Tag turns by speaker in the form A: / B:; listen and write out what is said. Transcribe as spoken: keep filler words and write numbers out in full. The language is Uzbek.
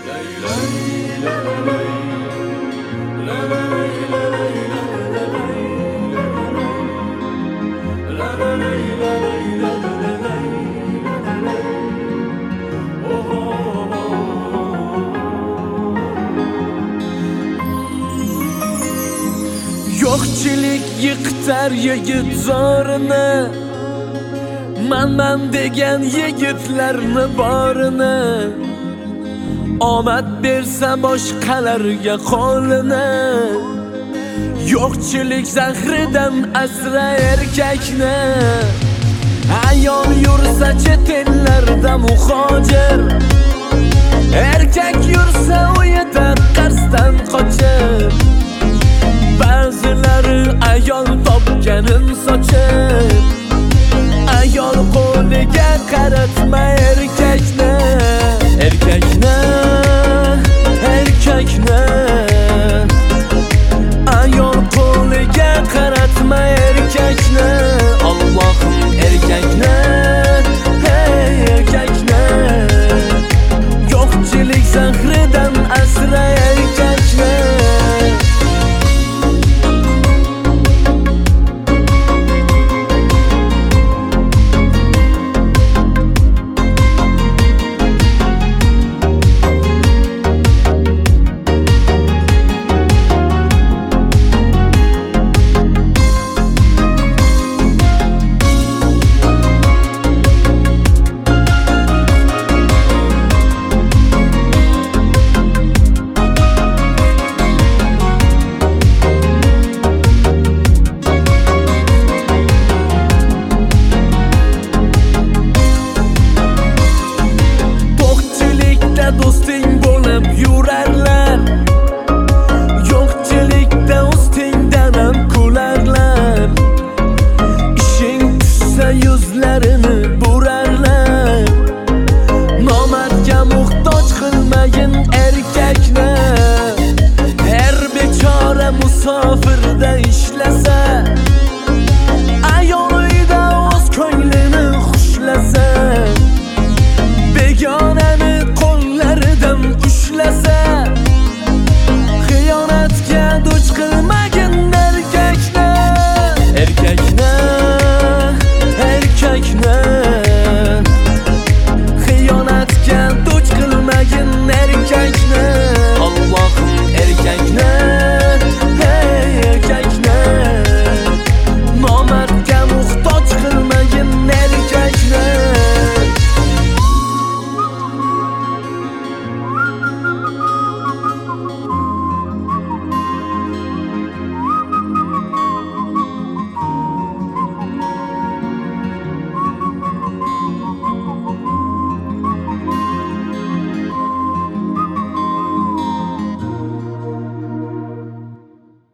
A: Yo'qchilik yiqitar yigit zorini, man-man degan yigitlarni borini, omad bersa boshqalarga qo'lini. Yo'qchilik zahridan asra erkakni, ayol yursa chet ellarda muhojir, erkak yursa uyida qarsdan qochib. Ba'zilari ayol topganin sochib, ayol qo'liga qaratma erkakni, erkakni, erkakni, ayol qo'liga qaratma erkakni. Allohim erkakni, hey erkakni, yo'qchilik zahridan asra erkakni. Do'sting bo'lib yurarlar, yo'qchilikda ustingdan ham kularlar. Ishing tushsa yuzlarini burarlar. Nomardga muhtoj qilmagin erkakni, her bechora musofirda ishlasa, ayol uyda o'z ko'nglini xushlasa, begonani qo'llaridan ushlasa,